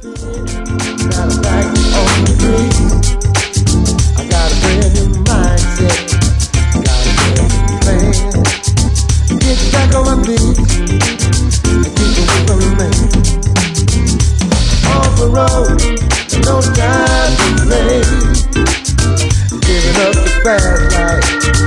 Got a back on the street. I got a brand new mindset. Got a brand new plan. Get back on my feet and keep away from the man. Off the road, no time to play. Giving up the fast life.